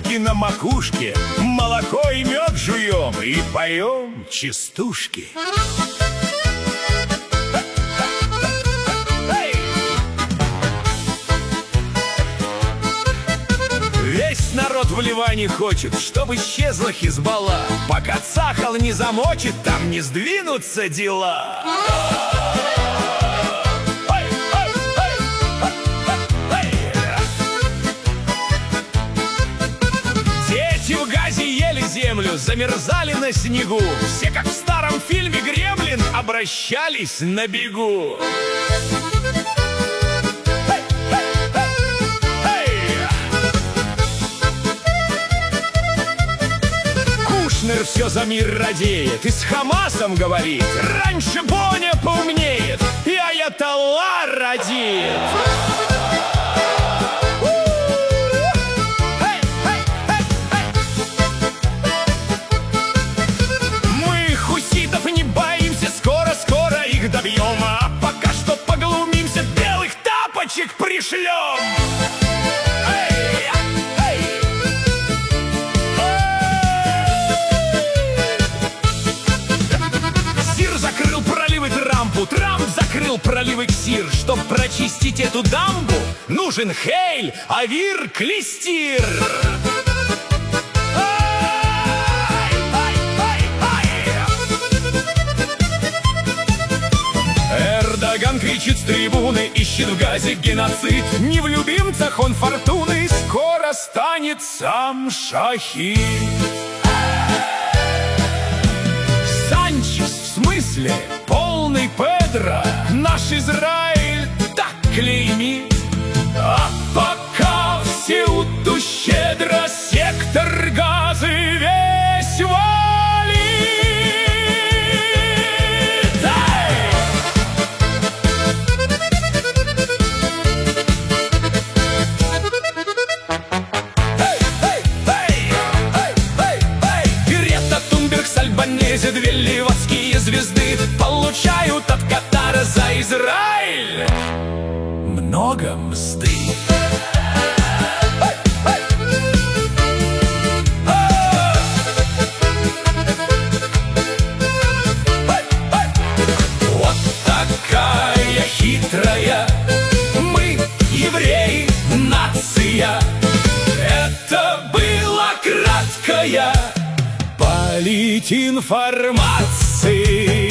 серьги на макушке, молоко и мед жуем и поем частушки. Весь народ в Ливане хочет, чтобы исчезла Хизбалла. Пока Цахал не замочит, там не сдвинутся дела. Дети в Газе ели землю, замерзали на снегу. Все, как в старом фильме «Гремлин», обращались на бегу. Кушнер все за мир радеет и с Хамасом говорит: раньше Боня поумнеет и аятолла родит. Мы хуситов не боимся, скоро-скоро их добьем. А пока что поглумимся, белых тапочек пришлем. Трамп закрыл проливы Ксир. Чтоб прочистить эту дамбу, нужен Хейль, Авир, Клестир. Эрдоган кричит с трибуны, ищет в Газе геноцид. Не в любимцах он фортуны, скоро станет сам Шахид. Санчес, в смысле полный Педро, наш Израиль так клеймит. А пока все уту щедро, сектор Газы весь валит. Грета Тунберг с Альбанезе, две ливанские звезды, получают от Катара за Израиль много мзды. Вот такая хитрая мы, евреи, нация. Это была краткая политинформация.